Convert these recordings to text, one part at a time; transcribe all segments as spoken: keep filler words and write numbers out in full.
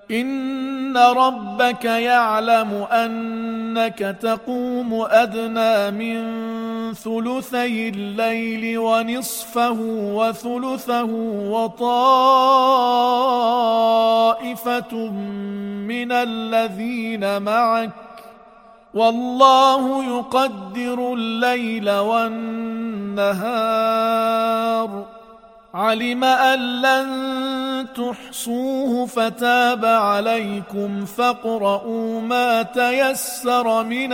إن ربك يعلم أنك تقوم أدنى من ثلثي الليل ونصفه وثلثه وطائفة من الذين معك والله يقدر الليل والنهار علم أن لن تحصوه فتاب عليكم فاقرؤوا ما تيسر من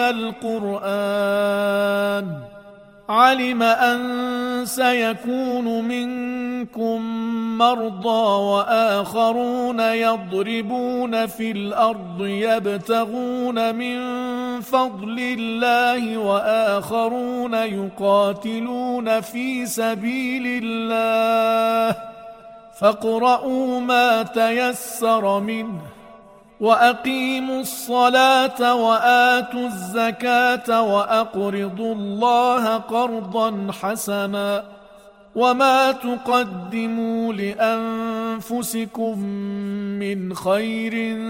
القرآن علم أن سيكون منكم مرضى وآخرون يضربون في الأرض يبتغون من فضل الله وآخرون يقاتلون في سبيل الله فاقرؤوا ما تيسر منه وأقيموا الصلاة وآتوا الزكاة وأقرضوا الله قرضا حسنا وما تقدموا لأنفسكم من خير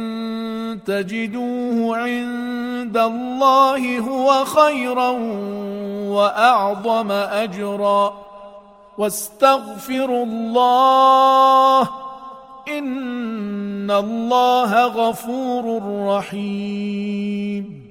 تجدوه عند الله هو خيرا وأعظم أجرا واستغفروا الله إن الله غفور رحيم